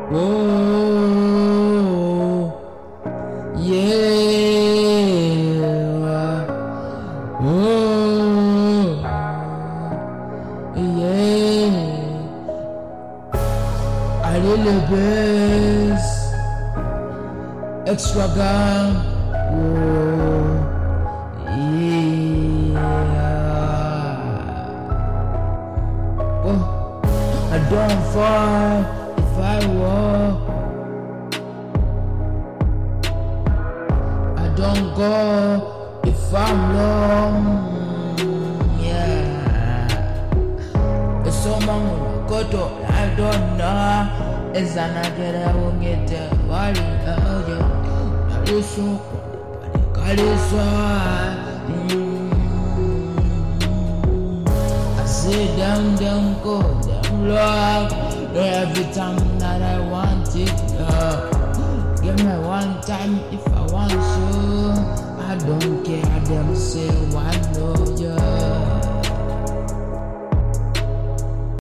Oh, yeah. Oh, yeah. I did the best. Extra gang. Oh, yeah. Oh, I don't fall if I walk. I don't go if I'm long. Yeah. It's so long go to I don't know. It's another I won't get the body. Listen, I say them go, them love. Every time that I want it, give me one time if I want to. I don't care, them say one no, yeah.